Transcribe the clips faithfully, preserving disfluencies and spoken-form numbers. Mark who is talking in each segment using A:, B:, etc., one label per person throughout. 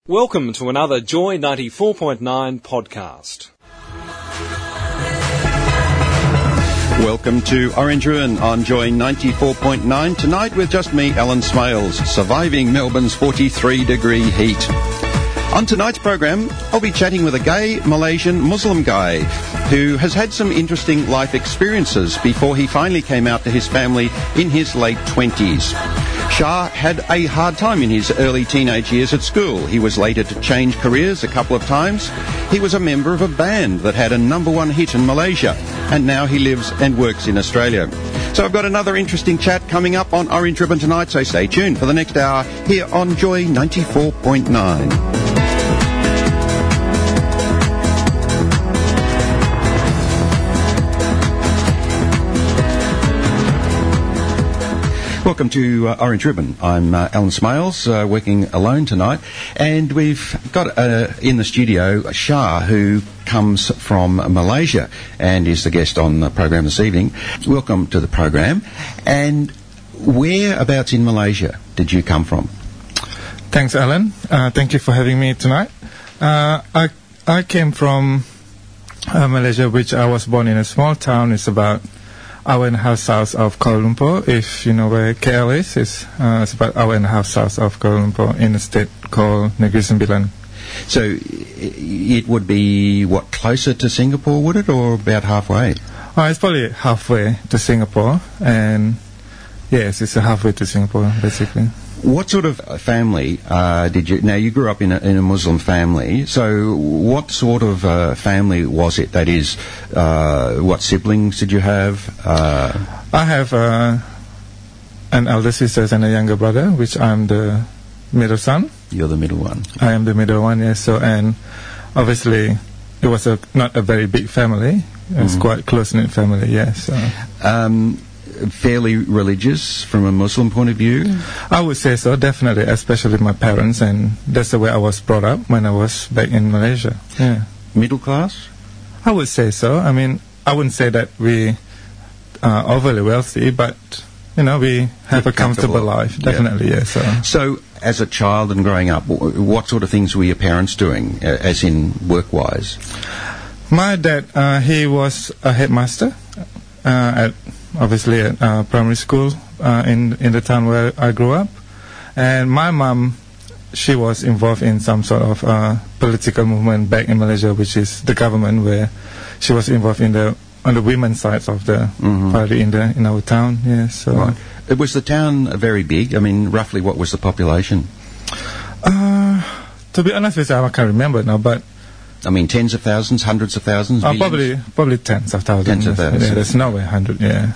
A: Welcome to another Joy ninety-four point nine podcast.
B: Welcome to Orange Ruin on Joy ninety-four point nine. Tonight with just me, Alan Smales, surviving Melbourne's forty-three degree heat. On tonight's program, I'll be chatting with a gay Malaysian Muslim guy who has had some interesting life experiences before he finally came out to his family in his late twenties. Shah had a hard time in his early teenage years at school. He was later to change careers a couple of times. He was a member of a band that had a number one hit in Malaysia, and now he lives and works in Australia. So I've got another interesting chat coming up on Orange Ribbon tonight, so stay tuned for the next hour here on Joy ninety-four point nine. Welcome to uh, Orange Ribbon. I'm uh, Alan Smales, uh, working alone tonight, and we've got uh, in the studio Shah, who comes from Malaysia and is the guest on the program this evening. Welcome to the program. And whereabouts in Malaysia did you come from?
C: Thanks, Alan. Uh, thank you for having me tonight. Uh, I I came from uh, Malaysia, which I was born in a small town. It's about hour and a half south of Kuala Lumpur. If you know where K L is, it's, uh, it's about hour and a half south of Kuala Lumpur in a state called Negeri Sembilan.
B: So it would be, what, closer to Singapore, would it, or about halfway?
C: Oh, it's probably halfway to Singapore, and yes, it's halfway to Singapore, basically.
B: What sort of family uh, did you... Now, you grew up in a, in a Muslim family, so what sort of uh, family was it? That is, uh, what siblings did you have? Uh,
C: I have uh, an elder sister and a younger brother, which I'm the middle son.
B: You're the middle one.
C: I am the middle one, yes. So, and obviously, it was a, not a very big family. It's mm-hmm. quite close-knit family, yes. So.
B: Um, fairly religious from a Muslim point of view?
C: I would say so, definitely, especially my parents, and that's the way I was brought up when I was back in Malaysia. Yeah.
B: Middle class?
C: I would say so. I mean, I wouldn't say that we are overly wealthy, but, you know, we have You're a comfortable life, definitely, yeah. yeah so.
B: so, as a child and growing up, what sort of things were your parents doing, as in work-wise?
C: My dad, uh, he was a headmaster uh, at obviously at uh, primary school uh, in in the town where I grew up, and my mom, she was involved in some sort of uh, political movement back in Malaysia, which is the government, where she was involved in the on the women's sides of the mm-hmm. party in the in our town. Yeah, so
B: right. It was the town very big? I mean, roughly what was the population?
C: Uh, to be honest with you, I can't remember now, but.
B: I mean, tens of thousands, hundreds of thousands,
C: oh, probably, probably tens of thousands.
B: Tens of thousands.
C: Yeah, there's no way hundred. Yeah.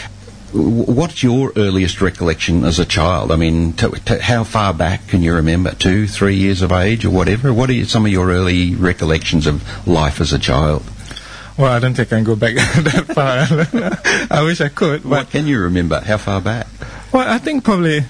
B: What's your earliest recollection as a child? I mean, to, to how far back can you remember? Two, three years of age, or whatever. What are some of your early recollections of life as a child?
C: Well, I don't think I can go back that far. I wish I could. But
B: what can you remember? How far back?
C: Well, I think probably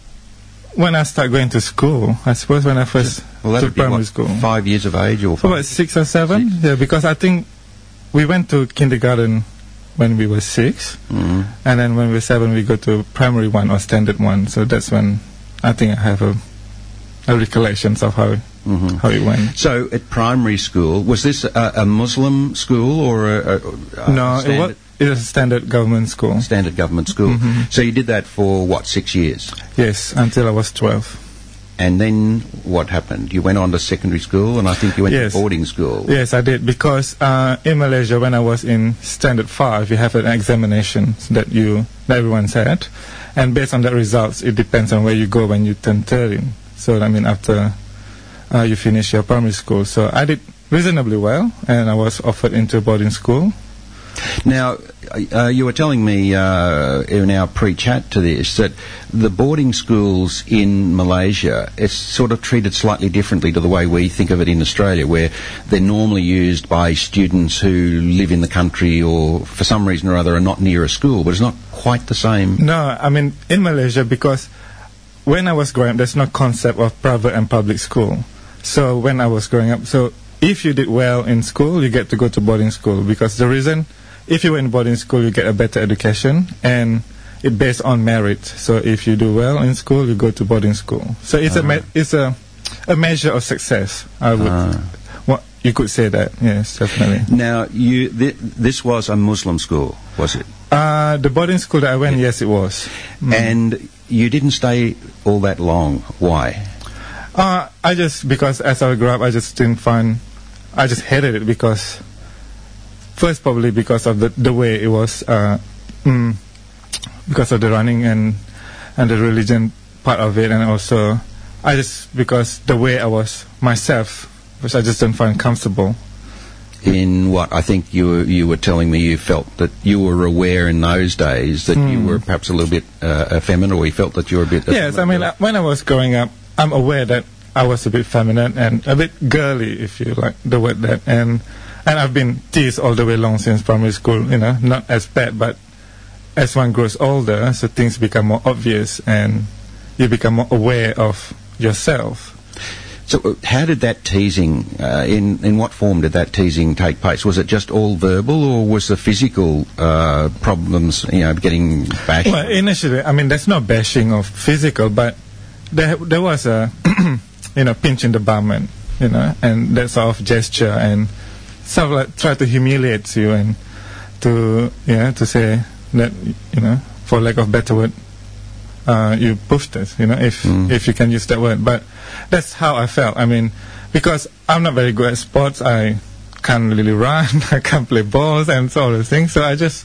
C: when I started going to school, I suppose when I first
B: well,
C: to primary
B: what,
C: school.
B: Five years of age or five?
C: About six or seven.
B: Six?
C: Yeah, because I think we went to kindergarten when we were six, mm-hmm. and then when we were seven, we go to primary one or standard one. So that's when I think I have a, a recollections of how mm-hmm. how it went.
B: So at primary school, was this a, a Muslim school or a, a, a
C: no? It was, it was a standard government school.
B: Standard government school.
C: Mm-hmm.
B: So you did that for what, six years?
C: Yes, until I was twelve.
B: And then what happened? You went on to secondary school, and I think you went
C: yes.
B: to boarding school.
C: Yes, I did, because uh, in Malaysia, when I was in standard five, you have an examination that you that everyone's had, and based on the results, it depends on where you go when you turn thirteen. So I mean, after uh, you finish your primary school, so I did reasonably well, and I was offered into boarding school.
B: Now, uh, you were telling me uh, in our pre-chat to this that the boarding schools in Malaysia, it's sort of treated slightly differently to the way we think of it in Australia, where they're normally used by students who live in the country or for some reason or other are not near a school, but it's not quite the same.
C: No, I mean, in Malaysia, because when I was growing up, there's no concept of private and public school. So when I was growing up, so if you did well in school, you get to go to boarding school, because the reason... If you were in boarding school, you get a better education, and it's based on merit. So if you do well in school, you go to boarding school. So it's uh-huh. a me- it's a a measure of success. I would,
B: Ah.
C: what you could say that. Yes, definitely.
B: Now, you th- this was a Muslim school, was it?
C: Uh, the boarding school that I went, yes, it was. Mm.
B: And you didn't stay all that long. Why?
C: Uh, I just, because as I grew up, I just didn't find, I just hated it because, first probably because of the, the way it was, uh, mm, because of the running and, and the religion part of it, and also, I just, because the way I was myself, which I just didn't find comfortable.
B: In what? I think you were, you were telling me you felt that you were aware in those days that you were perhaps a little bit uh, effeminate, or you felt that you were a bit
C: Yes, I mean, uh, when I was growing up, I'm aware that I was a bit feminine and a bit girly, if you like the word that. And and I've been teased all the way along since primary school, you know, not as bad, but as one grows older, so things become more obvious and you become more aware of yourself.
B: So uh, how did that teasing, uh, in, in what form did that teasing take place? Was it just all verbal, or was the physical uh, problems, you know, getting bashed?
C: Well, initially, I mean, there's no bashing of physical, but there there was a, you know, pinch in the bum, and, you know, and that sort of gesture, and sort of like try to humiliate you and to, you know, to say that, you know, for lack of better word, Uh, you poofed it, you know, if
B: Mm.
C: if you can use that word. But that's how I felt. I mean, because I'm not very good at sports, I can't really run, I can't play balls and so all those things. So I just,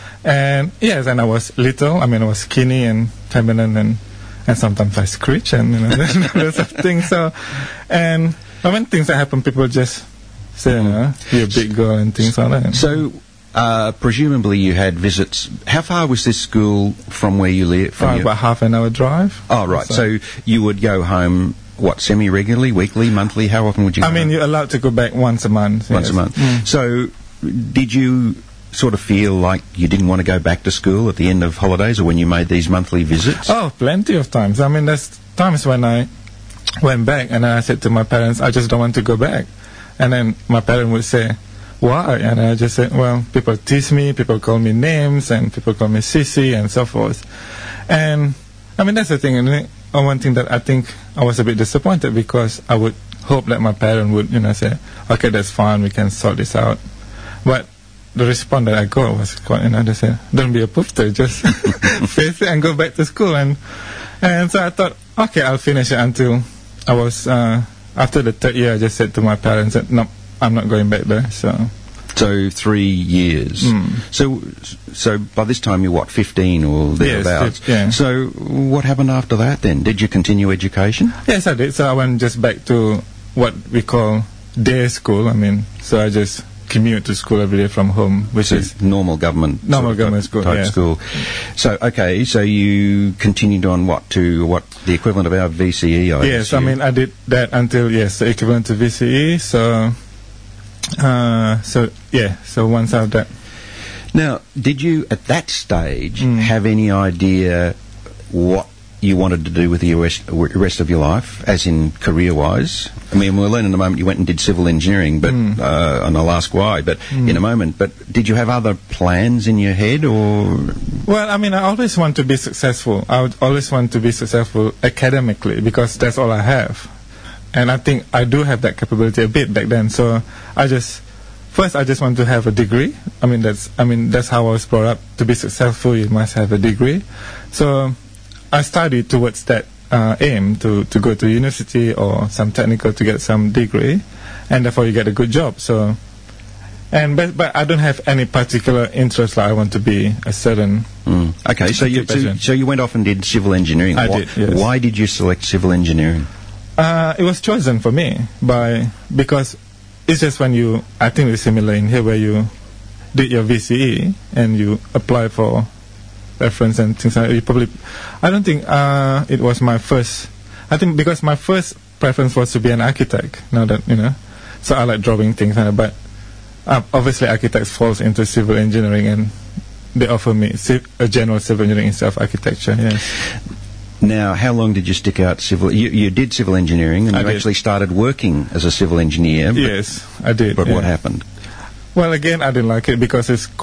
C: and yes, and I was little. I mean, I was skinny and feminine, and and sometimes I screech and, you know, those sort of things. So, and when things that happen, people just say, you know, you're a big girl and things like that.
B: So, uh, presumably you had visits. How far was this school from where you live? From
C: Uh,
B: your-
C: about half an hour drive.
B: Oh, right. So, you would go home, what, semi-regularly, weekly, monthly? How often would you go
C: I mean,
B: home?
C: you're allowed to go back once a month.
B: Once
C: yes.
B: a month.
C: Mm.
B: So, did you sort of feel like you didn't want to go back to school at the end of holidays, or when you made these monthly visits?
C: Oh, plenty of times. I mean, there's times when I went back and I said to my parents, I just don't want to go back. And then my parent would say, why? And I just said, well, people tease me, people call me names, and people call me sissy, and so forth. And, I mean, that's the thing. And uh, one thing that I think I was a bit disappointed, because I would hope that my parent would, you know, say, okay, that's fine, we can sort this out. But the response that I got was quite, you know, they said, don't be a poofter, just face it and go back to school. And and so I thought, okay, I'll finish it until I was, uh, after the third year, I just said to my parents that, no, I'm not going back there, so.
B: So, three years.
C: Mm.
B: So, so by this time you're, what, fifteen or thereabouts?
C: fif- yeah.
B: So, what happened after that then? Did you continue education?
C: Yes, I did. So I went just back to what we call day school. I mean, so I just commute to school every day from home, which
B: So
C: is
B: normal government
C: Normal
B: sort of
C: government
B: type-
C: school,
B: type
C: yeah.
B: school. So okay, so you continued on what to what the equivalent of our V C E? I
C: yes. I
B: assume.
C: mean, I did that until yes, the equivalent to V C E. So, uh, so yeah. So once I've that,
B: Now, did you at that stage
C: Mm.
B: have any idea what you wanted to do with the rest, rest of your life, as in career-wise? I mean, we'll learn in a moment you went and did civil engineering, but
C: Mm.
B: uh, and I'll ask why, but in a moment. But did you have other plans in your head, or
C: well, I mean, I always want to be successful. I would always want to be successful academically, because that's all I have. And I think I do have that capability a bit back then. So I just, first I just want to have a degree. I mean, that's, I mean, that's how I was brought up. To be successful, you must have a degree. So I studied towards that uh, aim, to, to go to university or some technical to get some degree, and therefore you get a good job. So, and but, but I don't have any particular interest, like I want to be a certain.
B: Mm. Okay, so you so,
C: occupation.
B: so you went off and did civil engineering.
C: I
B: why,
C: did, yes.
B: Why did you select civil engineering?
C: Uh, it was chosen for me by, because it's just when you, I think it's similar in here, where you did your V C E and you apply for reference and things like that. You probably, I don't think uh, it was my first. I think because my first preference was to be an architect. Now that, you know, so I like drawing things, and but uh, obviously architects falls into civil engineering, and they offer me civ- a general civil engineering instead of architecture. Yes.
B: Now, how long did you stick out civil? You, you did civil engineering, and
C: I
B: you
C: did.
B: actually started working as a civil engineer. But,
C: Yes, I did.
B: but
C: yeah.
B: what happened?
C: Well, again, I didn't like it because it's quite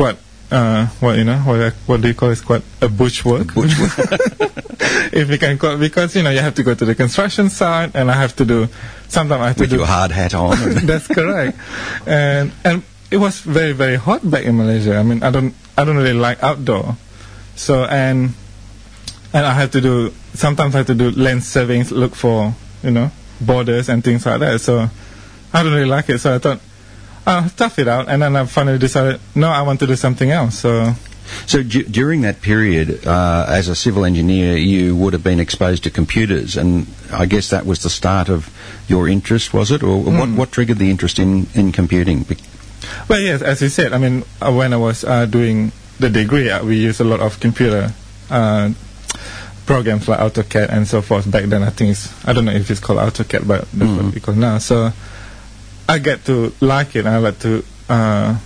C: uh, what you know, what I- what do you call it? Quite a bush work.
B: Bush work.
C: If you can call, because you know you have to go to the construction site, and I have to do. Sometimes I have to
B: With
C: do.
B: your hard hat on.
C: That's correct. And and it was very very hot back in Malaysia. I mean, I don't I don't really like outdoor. So and and I have to do. Sometimes I have to do lens surveying, look for you know borders and things like that. So I don't really like it. So I thought I'll tough it out, and then I finally decided no, I want to do something else. So.
B: So d- during that period, uh, as a civil engineer, you would have been exposed to computers, and I guess that was the start of your interest, was it? Or what, what triggered the interest in, in computing? Be-
C: Well, yes, as you said, I mean, uh, when I was uh, doing the degree, uh, we used a lot of computer uh, programs like AutoCAD and so forth. Back then, I think it's, I don't know if it's called AutoCAD, but that's what we call it now. So I get to like it, and I like to uh,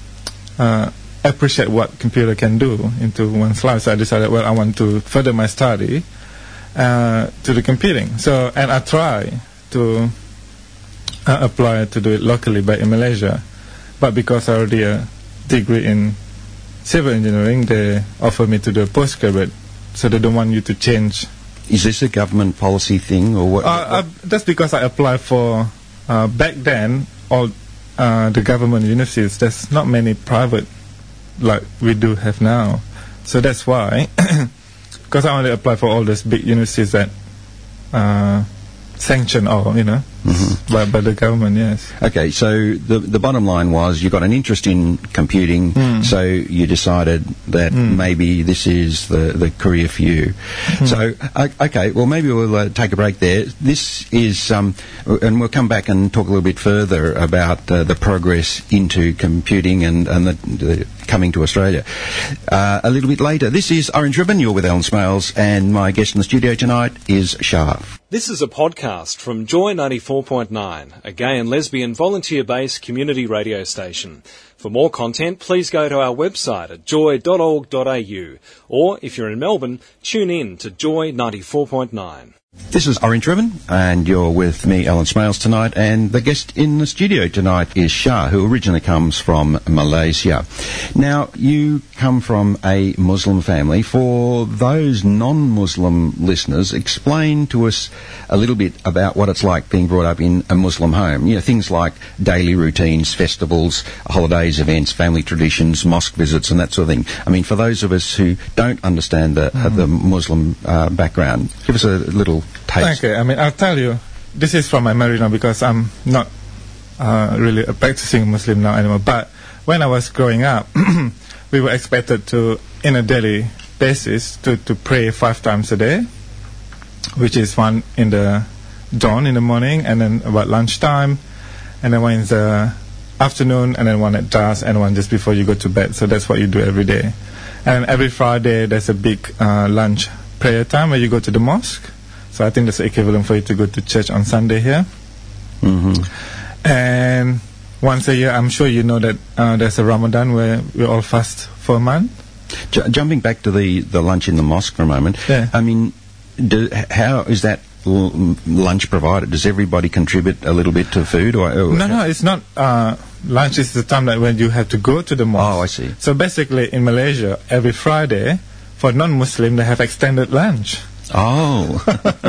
C: uh, appreciate what computer can do into one's life. So I decided, well, I want to further my study uh, to the computing. So, and I try to uh, apply to do it locally back in Malaysia. But because I already a degree in civil engineering, they offer me to do a postgraduate. So they don't want you to change.
B: Is this a government policy thing, or what?
C: Uh, uh, that's because I applied for, uh, back then, all uh, the government universities, there's not many private like we do have now. So that's why, because I only apply for all those big universities that uh, sanction all, you know, mm-hmm. by, by the government, yes.
B: Okay, so the the bottom line was you got an interest in computing, mm. so you decided that mm. maybe this is the, the career for you. Mm. So, uh, okay, well, maybe we'll uh, take a break there. This is, um, and we'll come back and talk a little bit further about uh, the progress into computing and, and the, the coming to Australia uh, a little bit later. This is Orange Ribbon. You're with Alan Smales, and my guest in the studio tonight is Shah.
A: This is a podcast from Joy ninety-four point nine, a gay and lesbian volunteer-based community radio station. For more content, please go to our website at joy dot org dot a u, or if you're in Melbourne, tune in to Joy ninety-four point nine.
B: This is Orange Ribbon, and you're with me, Alan Smales, tonight, and the guest in the studio tonight is Shah, who originally comes from Malaysia. Now, you come from a Muslim family. For those non-Muslim listeners, explain to us a little bit about what it's like being brought up in a Muslim home. You know, things like daily routines, festivals, holidays, events, family traditions, mosque visits, and that sort of thing. I mean, for those of us who don't understand the, mm-hmm. uh, the Muslim uh, background, give us a little taste.
C: Okay, I mean, I'll tell you, this is from my memory now because I'm not uh, really a practicing Muslim now anymore. But when I was growing up, we were expected to, in a daily basis, to, to pray five times a day, which is one in the dawn in the morning, and then about lunchtime, and then one in the afternoon, and then one at dusk, and one just before you go to bed. So that's what you do every day. And every Friday, there's a big uh, lunch prayer time where you go to the mosque. So I think that's the equivalent for you to go to church on Sunday here. Mm-hmm. And once a year, I'm sure you know that uh, there's a Ramadan where we all fast for a month.
B: J- jumping back to the, the lunch in the mosque for a moment,
C: yeah.
B: I mean, do, how is that l- lunch provided? Does everybody contribute a little bit to food? Or, or
C: no, no, it's not. Uh, lunch is the time that when you have to go to the mosque.
B: Oh, I see.
C: So basically, in Malaysia, every Friday, for non-Muslim, they have extended lunch.
B: Oh.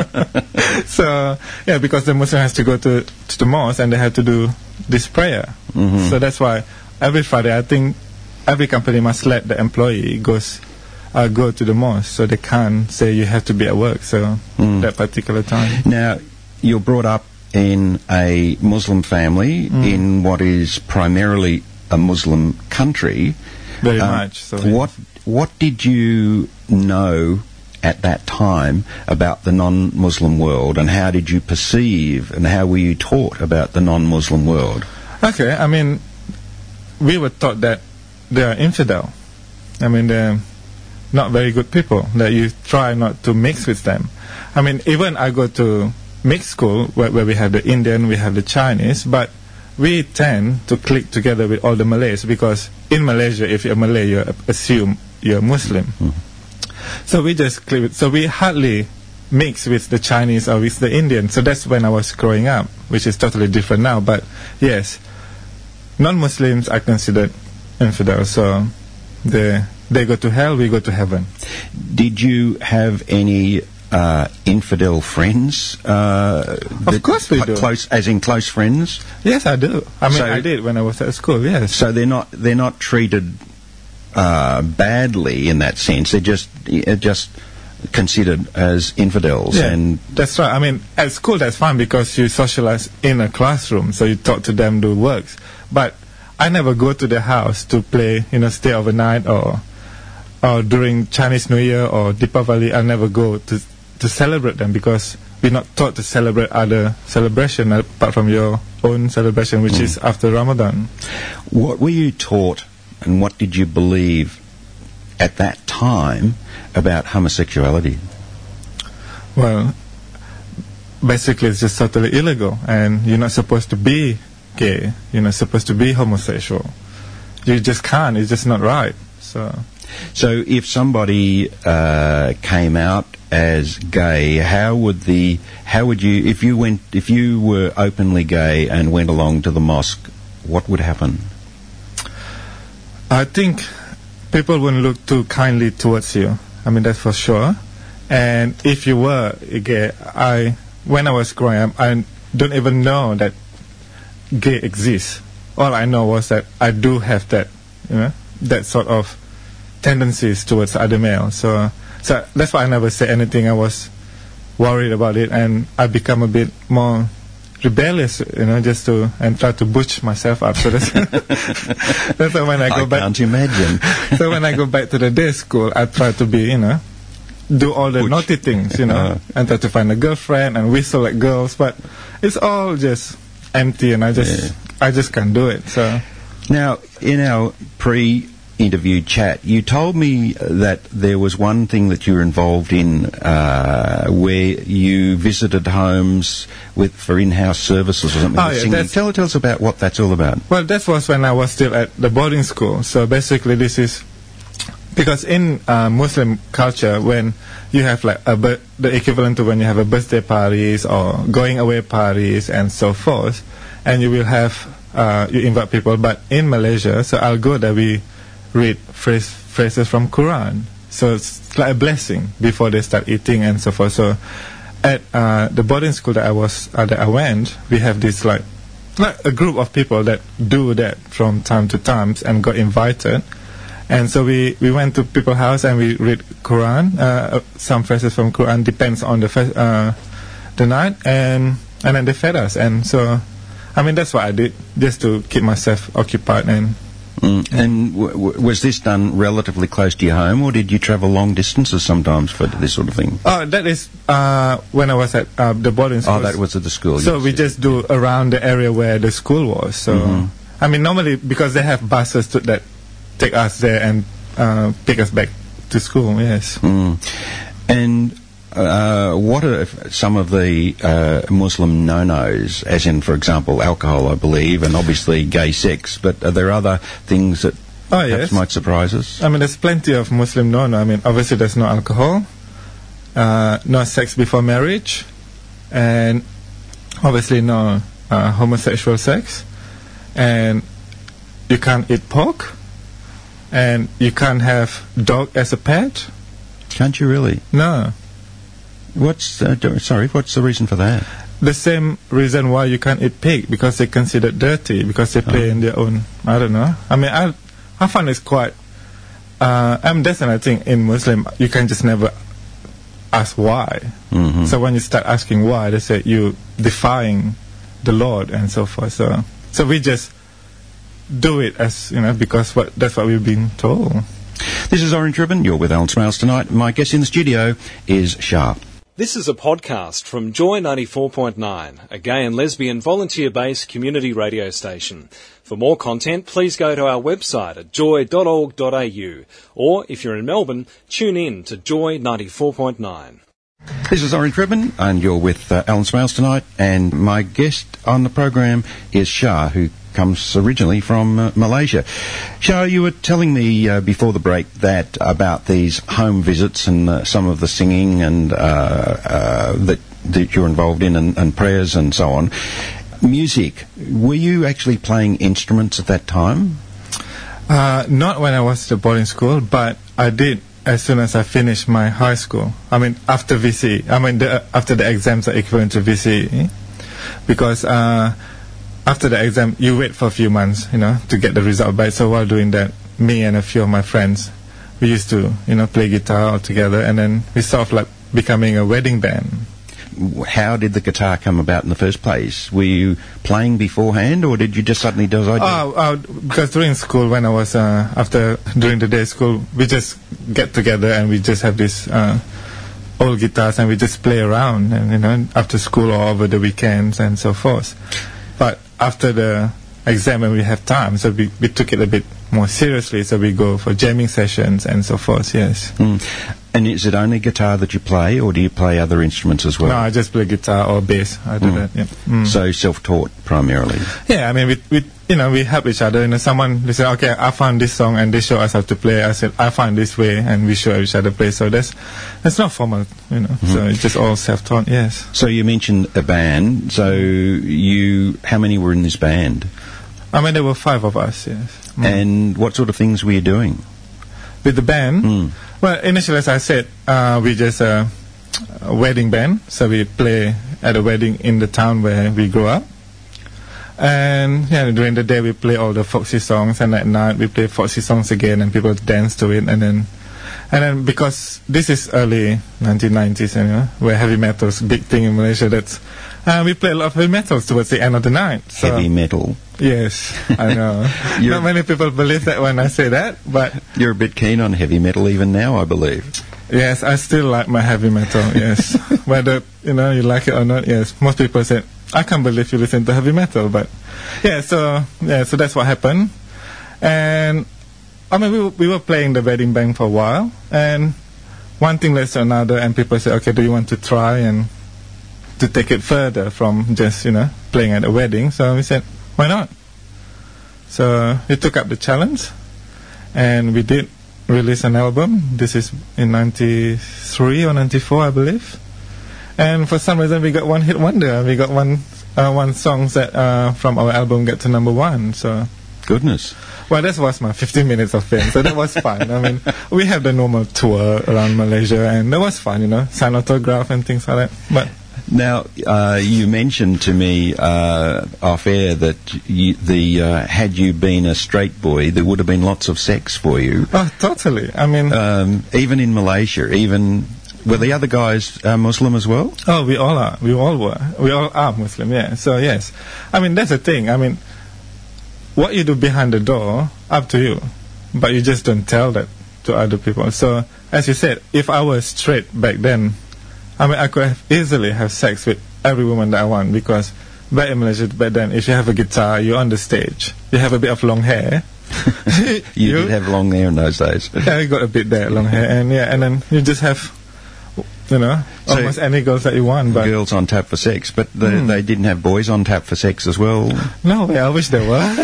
C: So, yeah, because the Muslim has to go to, to the mosque and they have to do this prayer. Mm-hmm. So that's why every Friday, I think every company must let the employee goes uh, go to the mosque, so they can't say you have to be at work, so mm. that particular time.
B: Now, you're brought up in a Muslim family mm. in what is primarily a Muslim country.
C: Very uh, much. So
B: what, what did you know at that time about the non-Muslim world, and how did you perceive and how were you taught about the non-Muslim world?
C: Okay, I mean, we were taught that they are infidel. I mean, they're not very good people, that you try not to mix with them. I mean, even I go to mixed school where, where we have the Indian, we have the Chinese, but we tend to click together with all the Malays, because in Malaysia, if you're Malay, you assume you're Muslim. Mm-hmm. So we just click with, so we hardly mix with the Chinese or with the Indian. So that's when I was growing up, which is totally different now. But yes, non-Muslims are considered infidels. So they they go to hell, we go to heaven.
B: Did you have any uh, infidel friends? Uh,
C: of course we do.
B: Close, as in close friends?
C: Yes, I do. I mean,
B: So-
C: I did when I was at school. Yes.
B: So they're not they're not treated uh, badly in that sense. They're just uh, just considered as infidels.
C: Yeah,
B: And
C: that's right. I mean, at school that's fine because you socialize in a classroom, so you talk to them, do works. But I never go to their house to play, you know, stay overnight or or during Chinese New Year or Deepavali. I never go to to celebrate them because we're not taught to celebrate other celebration apart from your own celebration, which is after Ramadan.
B: what were you taught, and what did you believe at that time about homosexuality?
C: Well, basically it's just totally illegal, and you're not supposed to be gay. You're not supposed to be homosexual. You just can't. It's just not right. So,
B: So if somebody uh, came out as gay, how would the how would you if you went if you were openly gay and went along to the mosque, what would happen?
C: I think people wouldn't look too kindly towards you. I mean, that's for sure. And if you were gay, I when I was growing up, I don't even know that gay exists. All I know was that I do have that, you know, that sort of tendencies towards other males. So, so that's why I never say anything. I was worried about it, and I become a bit more rebellious, you know, just to and try to butch myself up. So that's, that's why when I go
B: I
C: back.
B: can't imagine.
C: So when I go back to the day school, I try to be, you know, do all the
B: Butch.
C: naughty things, you know,
B: Uh.
C: and try to find a girlfriend and whistle like girls, but it's all just empty, and I just,
B: Yeah.
C: I just can't do it. So.
B: Now, in our pre-interview chat, you told me that there was one thing that you were involved in uh, where you visited homes with for in-house services or something.
C: Oh,
B: with
C: yeah,
B: singing.
C: that's-
B: Tell, tell us about what that's all about.
C: Well, that was when I was still at the boarding school. So basically, this is because in uh, Muslim culture, when you have like a bir- the equivalent to when you have a birthday parties or going away parties and so forth, and you will have uh, you invite people. But in Malaysia, so I'll go there. We read phrase, phrases from Quran. So it's like a blessing before they start eating and so forth. So at uh, the boarding school that I was uh, that I went, we have this like like a group of people that do that from time to time and got invited. And so we, we went to people's house and we read Quran, uh, some phrases from Quran, depends on the fe- uh, the night, and and then they fed us. And so, I mean, that's what I did, just to keep myself occupied. And
B: Mm. And w- w- was this done relatively close to your home, or did you travel long distances sometimes for this sort of thing?
C: oh, that is uh, when I was at uh, the boarding school.
B: Oh, that was at the school.
C: So
B: yes,
C: we
B: yes.
C: just do around the area where the school was. So,
B: Mhm.
C: I mean, normally because they have buses to, that take us there and uh, pick us back to school. Yes.
B: Mm. And uh, what are some of the uh, Muslim no-nos, as in, for example, alcohol, I believe, and obviously gay sex, but are there other things that
C: Oh,
B: perhaps
C: yes.
B: might surprise us?
C: I mean, there's plenty of Muslim no-no. I mean, obviously there's no alcohol, uh, no sex before marriage, and obviously no uh, homosexual sex, and you can't eat pork, and you can't have dog as a pet.
B: Can't you really?
C: No.
B: What's uh, d- sorry? What's the reason for that?
C: The same reason why you can't eat pig, because they're considered dirty, because they play
B: Oh.
C: in their own, I don't know. I mean, I, I find it's quite, uh, I mean, that's another thing in Muslim, you can just never ask why.
B: Mhm.
C: So when you start asking why, they say you defying the Lord and so forth. So, so we just do it as, you know, because what that's what we've been told.
B: This is Orange Ribbon. You're with Alan Smales tonight. My guest in the studio is Shah.
A: This is a podcast from Joy ninety-four point nine, a gay and lesbian volunteer-based community radio station. For more content, please go to our website at joy dot org dot a u, or if you're in Melbourne, tune in to Joy ninety-four point nine.
B: This is Orange Ribbon, and you're with uh, Alan Smales tonight. And my guest on the program is Shah, who comes originally from uh, Malaysia. Shah, you were telling me uh, before the break that about these home visits and uh, some of the singing and uh, uh, that that you're involved in, and, and prayers and so on. Music. Were you actually playing instruments at that time?
C: Uh, not when I was at boarding school, but I did as soon as I finished my high school. I mean, after V C E. I mean, the, after the exams are equivalent to V C E. Because uh, after the exam, you wait for a few months, you know, to get the result back. So while doing that, me and a few of my friends, we used to, you know, play guitar all together, and then we sort of like becoming a wedding band.
B: How did the guitar come about in the first place? Were you playing beforehand, or did you just suddenly decide?
C: Oh, uh, because during school, when I was uh, after during the day school, we just get together and we just have this uh, old guitars and we just play around, and you know, after school or over the weekends and so forth. But after the exam, when we have time, so we, we took it a bit more seriously. So we go for jamming sessions and so forth. Yes.
B: Mm. And is it only guitar that you play, or do you play other instruments as well?
C: No, I just play guitar or bass. I do
B: mm.
C: that. Yeah. Mm.
B: So self-taught primarily.
C: Yeah, I mean, we, we you know we help each other. You know, someone they say, okay, I found this song, and they show us how to play. I said, I found this way, and we show each other play. So that's that's not formal, you know. Mm-hmm. So it's just all self-taught. Yes.
B: So you mentioned a band. So you, how many were in this band?
C: I mean, there were five of us. Yes.
B: Mm. And what sort of things were you doing
C: with the band?
B: Mm.
C: Well, initially, as I said, uh, we just uh, a wedding band. So we play at a wedding in the town where we grew up. And yeah, during the day we play all the folksy songs, and at night we play folksy songs again, and people dance to it. And then, and then because this is early nineteen nineties, you know, where heavy metal's big thing in Malaysia, that's uh, we play a lot of heavy metal towards the end of the night. So,
B: heavy metal.
C: Yes, I know. Not many people believe that when I say that, but
B: you're a bit keen on heavy metal even now, I believe.
C: Yes, I still like my heavy metal. Yes, whether you know you like it or not. Yes, most people say, I can't believe you listen to heavy metal, but yeah. So yeah, so that's what happened. And I mean, we were, we were playing the wedding band for a while, and one thing led to another, and people said, okay, do you want to try and to take it further from just you know playing at a wedding? So we said, why not? So we took up the challenge, and we did release an album. This is in ninety-three or ninety-four, I believe. And for some reason, we got one hit wonder. We got one uh, one song that uh, from our album get to number one. So
B: goodness.
C: Well, that was my fifteen minutes of fame, so that was fun. I mean, we have the normal tour around Malaysia, and that was fun, you know, sign autograph and things like that. But
B: now, uh, you mentioned to me uh, off air that you, the uh, had you been a straight boy, there would have been lots of sex for you.
C: Oh, totally. I mean,
B: um, even in Malaysia, even were the other guys uh, Muslim as well?
C: Oh, we all are. We all were. We all are Muslim. Yeah. So yes, I mean that's the thing. I mean, what you do behind the door, up to you, but you just don't tell that to other people. So as you said, if I was straight back then, I mean, I could have easily have sex with every woman that I want, because back in Malaysia, back then, if you have a guitar, you're on the stage, you have a bit of long hair.
B: you, you did have long hair in those days.
C: Yeah, you got a bit there, long hair, and yeah, and then you just have, you know, so almost any girls that you want. But
B: girls on tap for sex, but the, mm. they didn't have boys on tap for sex as well.
C: No, yeah, I wish there were.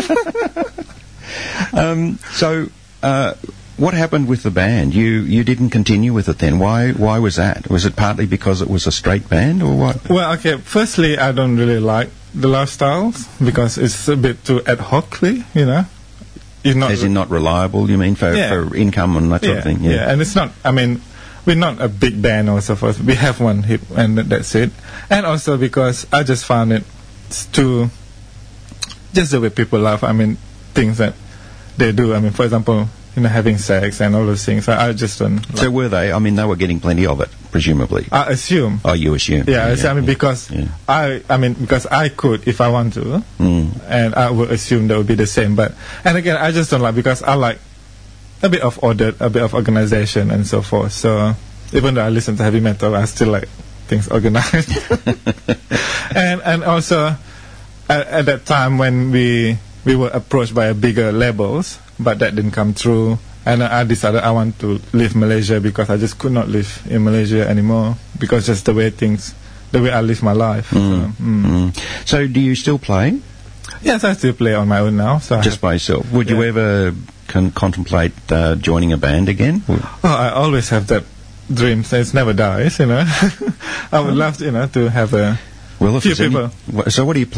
B: um, so. Uh, What happened with the band? You you didn't continue with it then. Why why was that? Was it partly because it was a straight band, or what?
C: Well, okay, firstly, I don't really like the lifestyles, because it's a bit too ad hocly, you know. You're not
B: As in not reliable, you mean, for,
C: yeah.
B: for income and that sort
C: yeah,
B: of thing? Yeah.
C: yeah, and it's not, I mean, we're not a big band or so forth. We have one hit, and that's it. And also because I just found it too, just the way people laugh, I mean, things that they do. I mean, for example, you know, having sex and all those things. I, I just don't. Like.
B: So were they? I mean, they were getting plenty of it, presumably.
C: I assume.
B: Oh, you assume?
C: Yeah,
B: yeah,
C: I mean,
B: yeah.
C: because
B: yeah.
C: I, I mean, because I could if I want to,
B: mm.
C: and I would assume that would be the same. But and again, I just don't like, because I like a bit of order, a bit of organization, and so forth. So even though I listen to heavy metal, I still like things organized. and and also at, at that time when we we were approached by a bigger labels. But that didn't come through, and I decided I want to leave Malaysia, because I just could not live in Malaysia anymore, because just the way things, the way I live my life.
B: Mm.
C: So, mm.
B: Mm. So do you still play?
C: Yes, I still play on my own now. So
B: just by yourself. Would yeah. you ever con- contemplate uh, joining a band again?
C: Oh, I always have that dream. So it never dies, you know. I would love, to, you know, to have a
B: well, if
C: few people.
B: Any, so what do you play?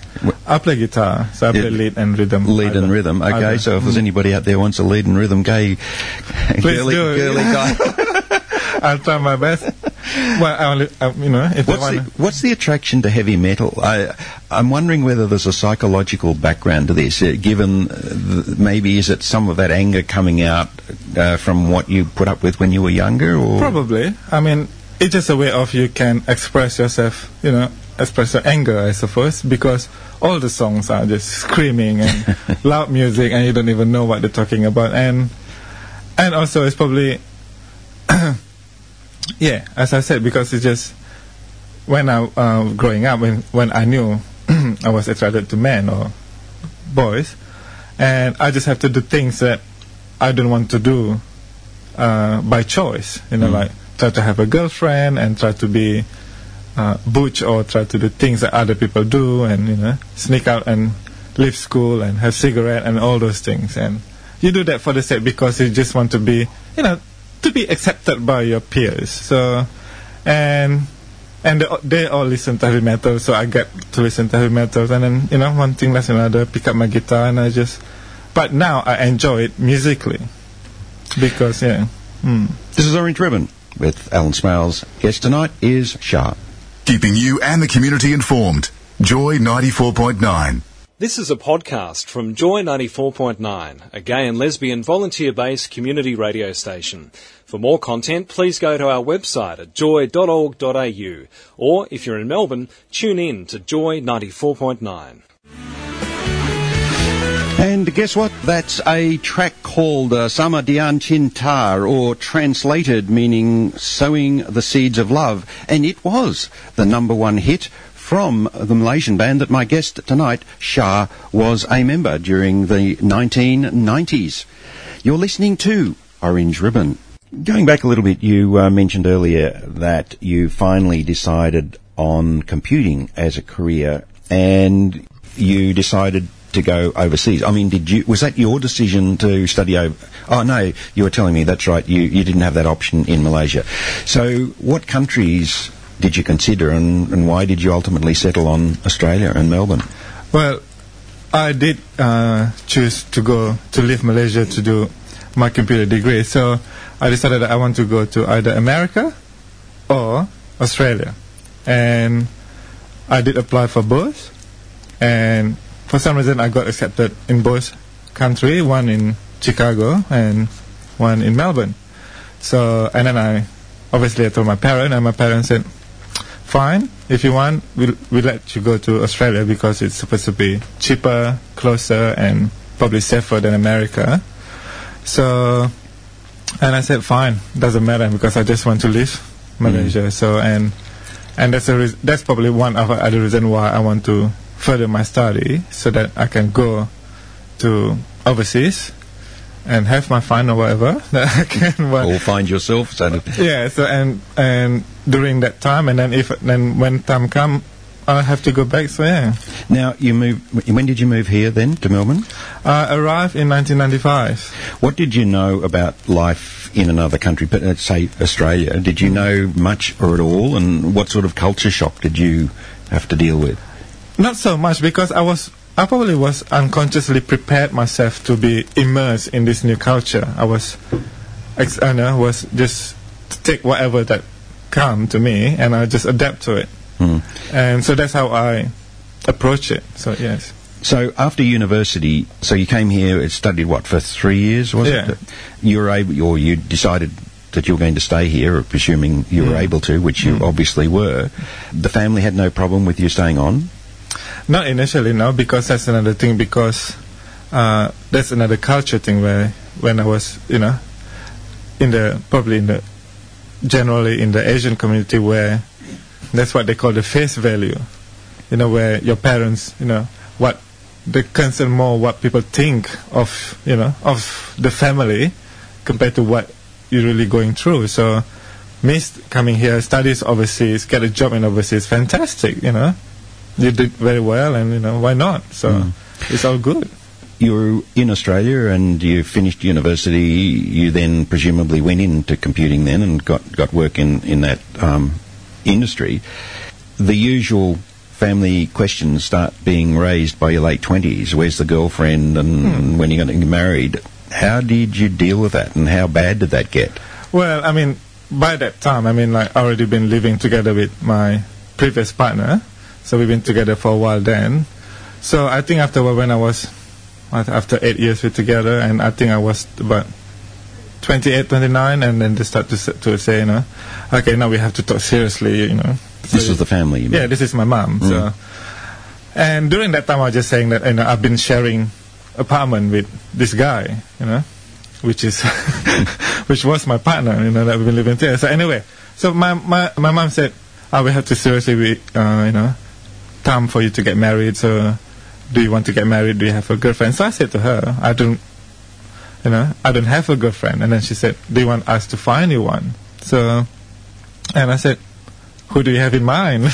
C: I play guitar, so I play
B: Yeah.
C: lead and rhythm.
B: Lead and
C: Either.
B: rhythm. Okay,
C: Either.
B: so if there's anybody out there who wants a lead and rhythm gay, girly,
C: do it.
B: girly guy.
C: I'll try my best. Well, I only, uh, you know, if
B: What's
C: they
B: the,
C: want
B: what's the attraction to heavy metal? I, I'm wondering whether there's a psychological background to this, uh, given uh, th- maybe is it some of that anger coming out uh, from what you put up with when you were younger? Or?
C: Probably. I mean, it's just a way of you can express yourself, you know, express your anger, I suppose, because all the songs are just screaming and loud music, and you don't even know what they're talking about. And and also it's probably, yeah, as I said, because it's just when I uh, growing up, when when I knew I was attracted to men or boys, and I just have to do things that I don't want to do uh, by choice, you know,
B: Mm.
C: like try to have a girlfriend and try to be uh, butch or try to do things that other people do, and you know, sneak out and leave school and have cigarette and all those things. And you do that for the sake because you just want to be, you know, to be accepted by your peers. So, and and they, they all listen to heavy metal, so I get to listen to heavy metal, and then you know, one thing less another, pick up my guitar, and I just. But now I enjoy it musically because yeah. Hmm.
B: This is Orange Ribbon with Alan Smales. Guest tonight is Shah.
D: Keeping you and the community informed. Joy ninety-four point nine.
A: This is a podcast from Joy ninety-four point nine, a gay and lesbian volunteer-based community radio station. For more content, please go to our website at joy dot org dot a u, or if you're in Melbourne, tune in to Joy ninety-four point nine.
B: And guess what? That's a track called uh, Sama Dian Cinta, or translated meaning sowing the seeds of love. And it was the number one hit from the Malaysian band that my guest tonight, Shah, was a member during the nineteen nineties. You're listening to Orange Ribbon. Going back a little bit, you uh, mentioned earlier that you finally decided on computing as a career, and you decided to go overseas. I mean, did you, was that your decision to study over? Oh no, you were telling me that's right. You you didn't have that option in Malaysia. So, what countries did you consider, and, and why did you ultimately settle on Australia and Melbourne?
C: Well, I did uh, choose to go to leave Malaysia to do my computer degree. So I decided that I want to go to either America or Australia, and I did apply for both. And for some reason, I got accepted in both countries, one in Chicago and one in Melbourne. So, and then I, obviously I told my parents, and my parents said, fine, if you want, we'll, we'll let you go to Australia because it's supposed to be cheaper, closer, and probably safer than America. So, and I said, fine, doesn't matter because I just want to leave Malaysia. Mm. So, and and that's a re- that's probably one of the other reasons why I want to further my study so that I can go to overseas and have my fun or whatever that I can.
B: Or find yourself. So
C: yeah. So and and during that time, and then if then when time come, I have to go back. So yeah.
B: Now you move. When did you move here then to Melbourne?
C: I arrived in nineteen ninety-five.
B: What did you know about life in another country, but let's say Australia? Did you know much or at all, and what sort of culture shock did you have to deal with?
C: Not so much because I was I probably was unconsciously prepared myself to be immersed in this new culture. I was ex- I know was just to take whatever that come to me and I just adapt to it. Hmm. And so that's how I approach it. So yes.
B: So after university, so you came here and studied what for three years, was
C: yeah.
B: it? You were able, or you decided that you were going to stay here, presuming you were mm. able to, which you mm. obviously were. The family had no problem with you staying on?
C: Not initially, no, because that's another thing, because uh, that's another culture thing where when I was, you know, in the, probably in the, generally in the Asian community where that's what they call the face value, you know, where your parents, you know, what, they concern more what people think of, you know, of the family compared to what you're really going through. So me st- coming here, studies overseas, get a job in overseas, fantastic, you know. You did very well, and you know, why not? So mm. it's all good.
B: You were in Australia and you finished university. You then presumably went into computing then and got, got work in, in that um, industry. The usual family questions start being raised by your late twenties. Where's the girlfriend, and hmm. when you're going to get married? How did you deal with that, and how bad did that get?
C: Well, I mean, by that time, I mean, like, already been living together with my previous partner, so we've been together for a while then. So I think after when I was, after eight years we're together, and I think I was about twenty-eight, twenty-nine, and then they start to say, to say, you know, okay, now we have to talk seriously, you know. So
B: this is the family, you mean?
C: Yeah, this is my mom. Mm. So, and during that time, I was just saying that, you know, I've been sharing apartment with this guy, you know, which is which was my partner, you know, that we've been living together. So anyway, so my my my mom said, "Oh, we have to seriously, be, uh, you know, time for you to get married. So, do you want to get married? Do you have a girlfriend?" So I said to her, "I don't, you know, I don't have a girlfriend." And then she said, "Do you want us to find you one?" So, and I said, "Who do you have in mind?"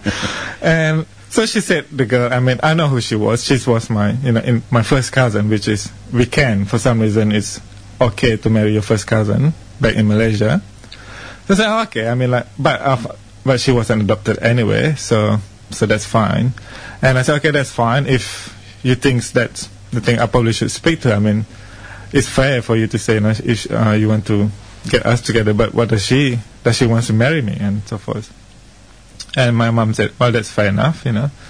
C: And so she said, the girl, I mean, I know who she was. She was my, you know, in my first cousin, which is, we can, for some reason, it's okay to marry your first cousin back in Malaysia. So I said, oh, okay, I mean, like, but, uh, but she wasn't adopted anyway, so, so that's fine. And I said, okay, that's fine. If you think that's the thing I probably should speak to her, I mean, it's fair for you to say, you know, if uh, you want to get us together, but what does she, does she wants to marry me, and so forth. And my mom said, well, that's fair enough, you know,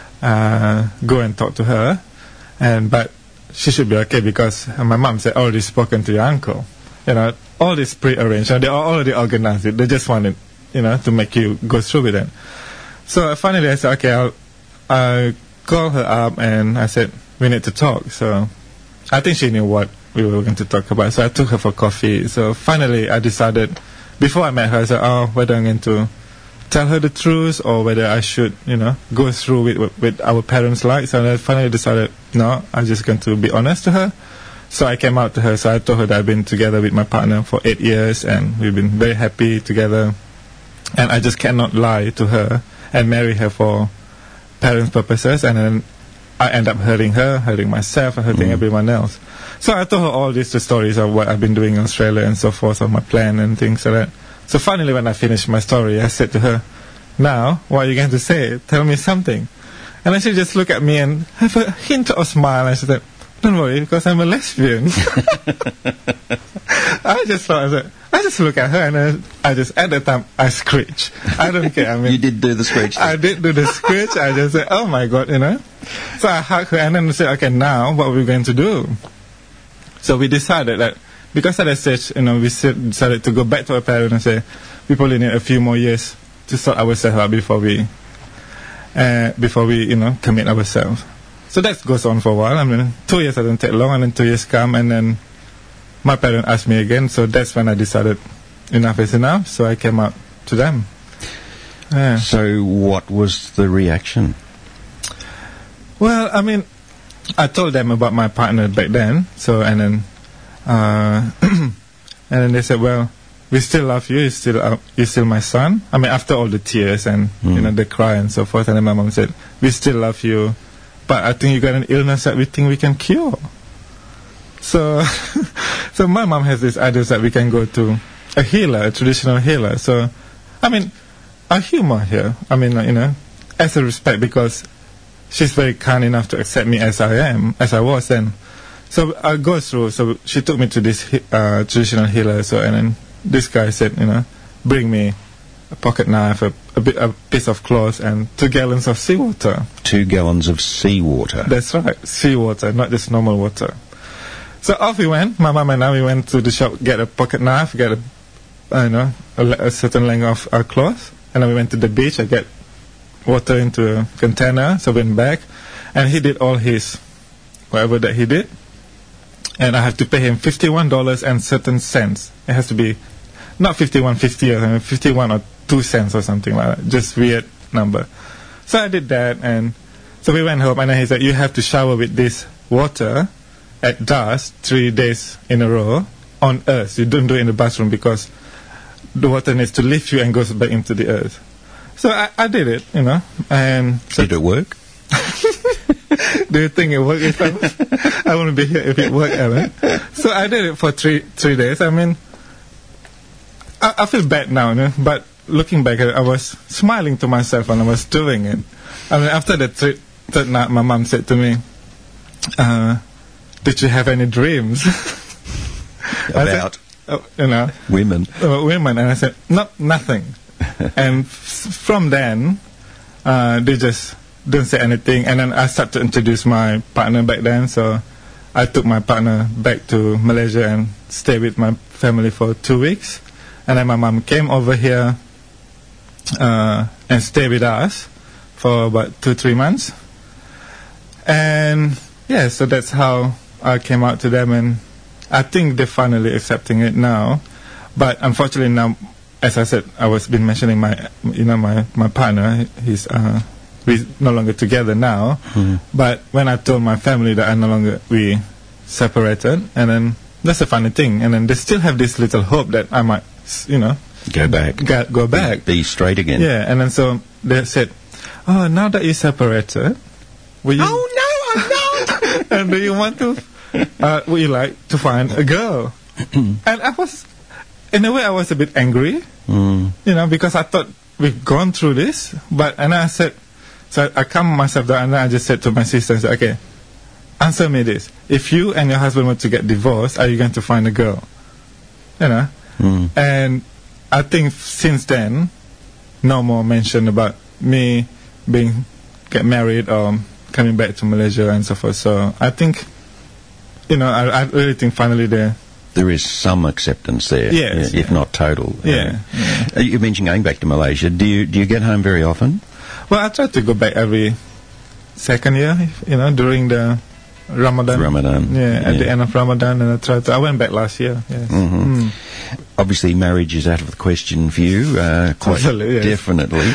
C: uh, go and talk to her, and but she should be okay, because my mom said, already spoken to your uncle, you know, all this pre-arranged, and they already organized it, they just wanted, you know, to make you go through with it. So finally I said, okay, I'll, I called her up, and I said, we need to talk. So I think she knew what we were going to talk about, so I took her for coffee. So finally I decided, before I met her, I said, oh, whether I'm going to tell her the truth, or whether I should, you know, go through with with our parents' like. So I finally decided, no, I'm just going to be honest to her. So I came out to her. So I told her that I've been together with my partner for eight years, and we've been very happy together. And I just cannot lie to her and marry her for parents' purposes. And then I end up hurting her, hurting myself, and hurting mm. everyone else. So I told her all these the stories of what I've been doing in Australia and so forth, of my plan and things like that. So finally, when I finished my story, I said to her, now, what are you going to say? Tell me something. And then she just looked at me and have a hint of smile, and she said, don't worry, because I'm a lesbian. I just thought, I, said, I just look at her, and then I just, at the time, I screech. I don't care. I mean,
B: you did do the screech.
C: I did do the screech. I just said, oh my God, you know. So I hugged her, and then I said, okay, now, what are we going to do? So we decided that, because at that stage, you know, we decided to go back to our parents and say, we probably need a few more years to sort ourselves out before we, uh, before we, you know, commit ourselves. So that goes on for a while. I mean, two years doesn't take long, and then two years come, and then my parents asked me again. So that's when I decided enough is enough. So I came out to them. Yeah.
B: So what was the reaction?
C: Well, I mean, I told them about my partner back then. So and then. Uh, and then they said, well, we still love you, you're still, uh, you're still my son. I mean, after all the tears and, mm. you know, the cry and so forth. And then my mom said, we still love you, but I think you got an illness that we think we can cure. So, so my mom has this idea that we can go to a healer, a traditional healer. So, I mean, I humor here. I mean, you know, as a respect, because she's very kind enough to accept me as I am, as I was then. So I go through, so she took me to this uh, traditional healer, so, and then this guy said, you know, bring me a pocket knife, a, a, bit, a piece of cloth, and two gallons of seawater.
B: Two gallons of seawater?
C: That's right, seawater, not just normal water. So off we went, my mom and I, we went to the shop, get a pocket knife, get a, I know, a, a certain length of uh, cloth, and then we went to the beach, I get water into a container, so we went back, and he did all his, whatever that he did. And I have to pay him fifty-one dollars and certain cents. It has to be not fifty-one fifty or something, fifty-one or two cents or something like that. Just weird number. So I did that, and so we went home, and then he said, you have to shower with this water at dusk three days in a row on earth. You don't do it in the bathroom, because the water needs to lift you and goes back into the earth. So I, I did it, you know. And so
B: did it work?
C: Do you think it worked? If I, I wouldn't be here if it worked, Alan. So I did it for three three days. I mean, I, I feel bad now, you know? But looking back at it, I was smiling to myself when I was doing it. I mean, after the third, third night, my mom said to me, uh, "Did you have any dreams
B: About,
C: said, oh, you know,
B: women?
C: uh, women?" And I said, "No, nothing." And f- from then, uh, they just didn't say anything. And then I started to introduce my partner back then. So I took my partner back to Malaysia and stayed with my family for two weeks. And then my mom came over here uh, and stayed with us for about two, three months. And yeah, so that's how I came out to them. And I think they're finally accepting it now. But unfortunately now, as I said, I was been mentioning my, you know, my, my partner, he's, uh, we're no longer together now. Mm-hmm. But when I told my family that I no longer, we separated, and then that's a funny thing. And then they still have this little hope that I might, you know,
B: Go back.
C: Go, go back.
B: Be, be straight again.
C: Yeah, and then so they said, "Oh, now that you're separated, will you...
B: Oh, no, I'm not!
C: And do you want to... Uh, would you like to find a girl?" And I was... In a way, I was a bit angry, mm. you know, because I thought we've gone through this. But, and I said... So I calmed myself down, and then I just said to my sister, I said, "Okay, answer me this. If you and your husband were to get divorced, are you going to find a girl?" You know? Mm. And I think since then, no more mention about me being get married or coming back to Malaysia and so forth. So I think, you know, I, I really think finally there
B: there is some acceptance there,
C: yes,
B: if
C: yeah.
B: not total.
C: Yeah,
B: um, yeah. You mentioned going back to Malaysia. Do you do you get home very often?
C: Well, I try to go back every second year, you know, during the Ramadan.
B: Ramadan.
C: Yeah, at
B: yeah.
C: the end of Ramadan, and I tried to. I went back last year. Yes. Mm-hmm. Mm.
B: Obviously, marriage is out of the question for you, uh, quite
C: totally, yes.
B: definitely.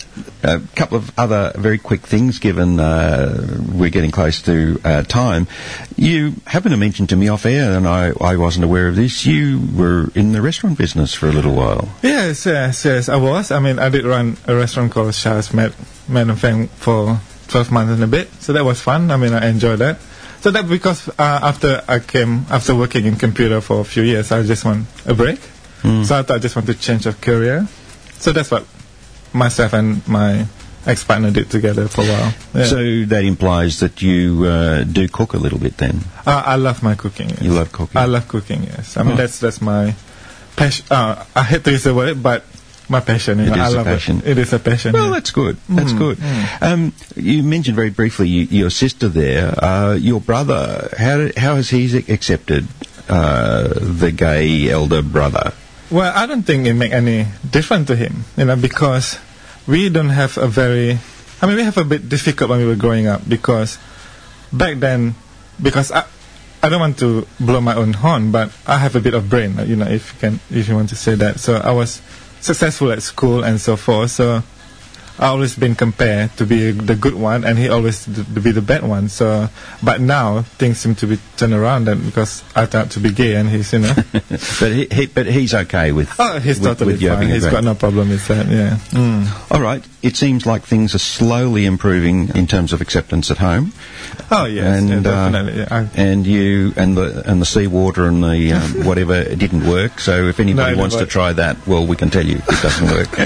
B: A couple of other very quick things, given uh, we're getting close to uh, time. You happened to mention to me off air, and I, I wasn't aware of this, you were in the restaurant business for a little while.
C: Yes, yes, yes, I was. I mean, I did run a restaurant called Shah's Mad, Mad and Fang for twelve months and a bit, so that was fun. I mean, I enjoyed that. So that because uh, after I came, after working in computer for a few years, I just want a break. Mm. So I thought I just want to change of career. So that's what myself and my ex-partner did together for a while. Yeah.
B: So that implies that you uh, do cook a little bit then?
C: Uh, I love my cooking. Yes.
B: You love cooking?
C: I love cooking, yes. I mean,
B: oh.
C: that's that's my passion. Uh, I hate to use the word, but my passion. You
B: it
C: know,
B: is
C: I love
B: a passion.
C: It. it is a passion.
B: Well,
C: yeah.
B: that's good. That's
C: mm,
B: good.
C: Mm.
B: Um, you mentioned very briefly you, your sister there. Uh, your brother, how, did, how has he accepted uh, the gay elder brother?
C: Well, I don't think it make any difference to him, you know, because we don't have a very... I mean, we have a bit difficult when we were growing up, because back then, because I, I don't want to blow my own horn, but I have a bit of brain, you know, if you can, if you want to say that. So I was successful at school and so forth, so I always been compared to be the good one, and he always d- to be the bad one. So, but now things seem to be turned around, and because I thought to be gay, and he's, you know,
B: but he, he, but he's okay with.
C: Oh, he's
B: with,
C: totally
B: with you
C: fine. He's got no problem with that. Yeah. Mm.
B: All right. It seems like things are slowly improving in terms of acceptance at home.
C: Oh yes,
B: and,
C: yeah, definitely.
B: Uh,
C: yeah,
B: and you and the and the seawater and the um, whatever it didn't work. So if anybody
C: no,
B: wants to try that, well, we can tell you it doesn't work.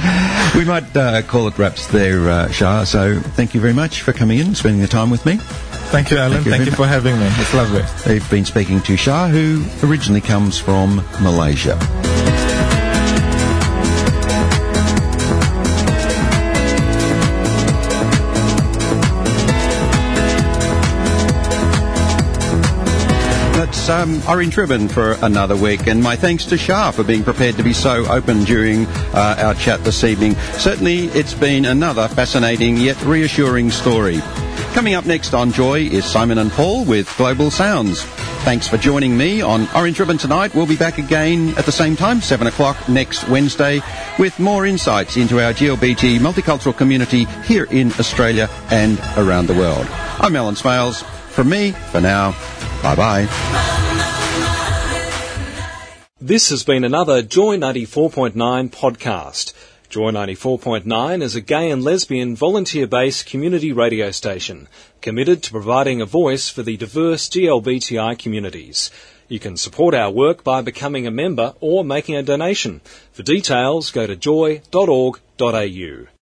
B: We might uh, call it wraps there, uh, Shah. So thank you very much for coming in and spending the time with me.
C: Thank you, Alan. Thank you, thank you for having me. It's lovely.
B: They've been speaking to Shah, who originally comes from Malaysia. Um, Orange Ribbon for another week, and my thanks to Shah for being prepared to be so open during uh, our chat this evening. Certainly it's been another fascinating yet reassuring story. Coming up next on Joy is Simon and Paul with Global Sounds. Thanks for joining me on Orange Ribbon tonight. We'll be back again at the same time, seven o'clock next Wednesday, with more insights into our G L B T multicultural community here in Australia and around the world. I'm Alan Smales. From me, for now, bye-bye.
A: This has been another Joy ninety-four point nine podcast. Joy ninety-four point nine is a gay and lesbian volunteer-based community radio station committed to providing a voice for the diverse G L B T I communities. You can support our work by becoming a member or making a donation. For details, go to joy dot org dot a u.